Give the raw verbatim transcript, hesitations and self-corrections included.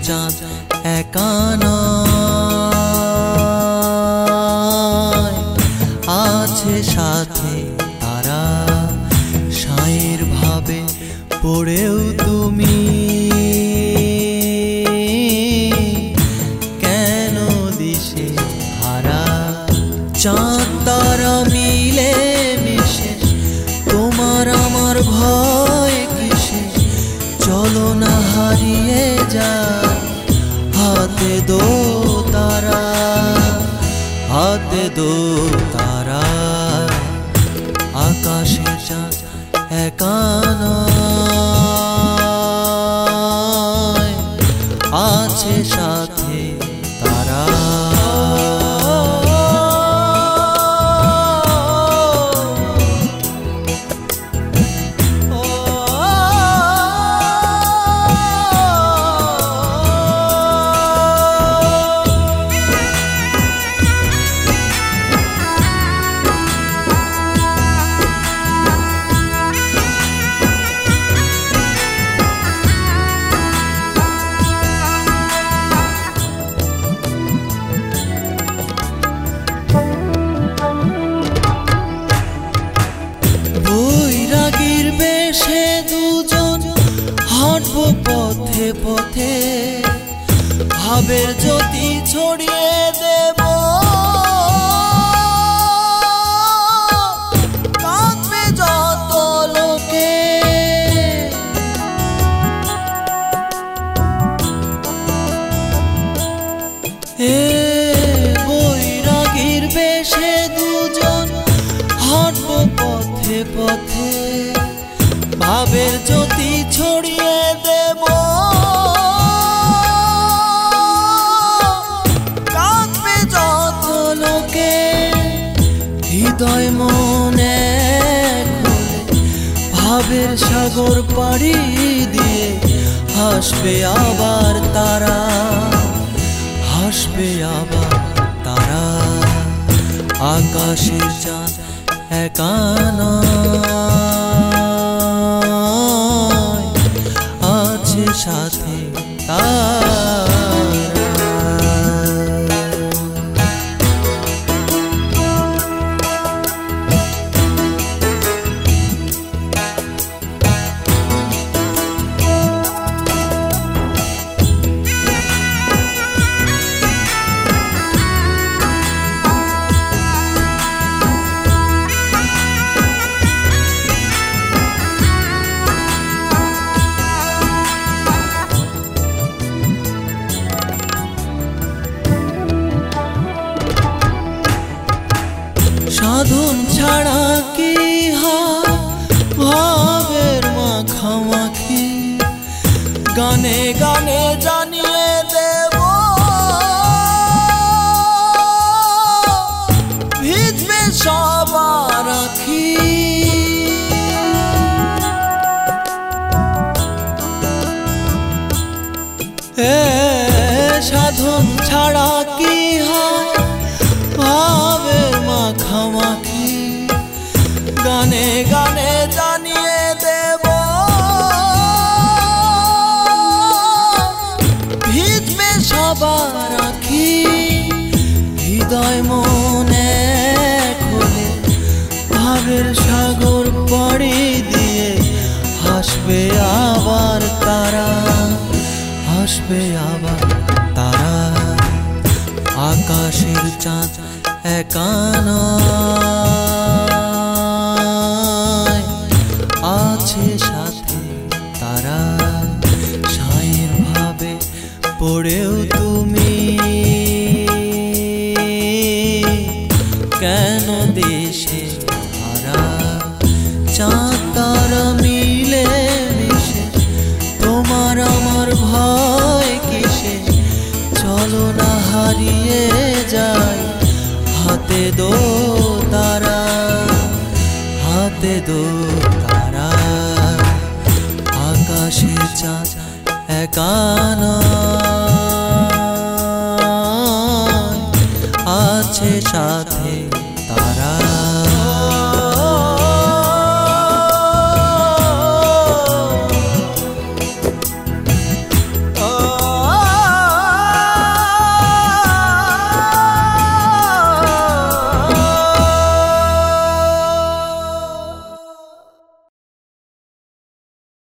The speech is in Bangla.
চাঁদ একা নয়, আছে সাথে তারা। সাঁয়ের ভাবে পড়েও তুমি কেন দিশে হারা। চাঁদ তারা মিলে মিশে তোমার আমার ভয় কিসে, চলো না হারিয়ে যায় হাতে দো তারা, হাতে দো তারা। আকাশে চাঁদ একা নয়, আছে সাথে তারা। সে দুজন হাঁটবো পথে পথে, ভাবের জ্যোতি ছড়িয়ে দেব। কাঁদবে যত লোকে, এ বৈরাগীর বেশে দুজন হাঁটবো পথে পথে, ভাবের জ্যোতি ছড়িয়ে দেব। কাঁদবে যত লোকে, হৃদয় মনে খুলে ভাবের সাগর পাড়ি দিয়ে হাসবে আবার তারা, হাসবে আবার তারা। আকাশের চাঁদ একা নয়, আছে সাথে তারা। সাধন ছাড়া কি হয় ভাবের মাখামাখি, গানে গানে জানিয়ে দেব। ভিজবে সবার আঁখি, এ সাধন ছাড়া কি হয় ভাবের মাখামাখি, গানে গানে জানিয়ে দেব। ভিজবে সবার আঁখি, হৃদয় মনে খুলে ভাবের সাগর পাড়ি দিয়ে হাসবে আবার তারা, হাসবে আবার তারা। আকাশের চাঁদ একা নয়, আছে সাথে তারা। সাঁয়ের ভাবে পড়েও তুমি কেন দেশে হারা। চাঁদ তারা মিলে মিশে তোমার আমার ভয় কিসে, চলো না হারিয়ে যায় হাতে দো তারা, হাতে দো তারা। আকাশের চাঁদ একা নয়, আছে সাথে তারা।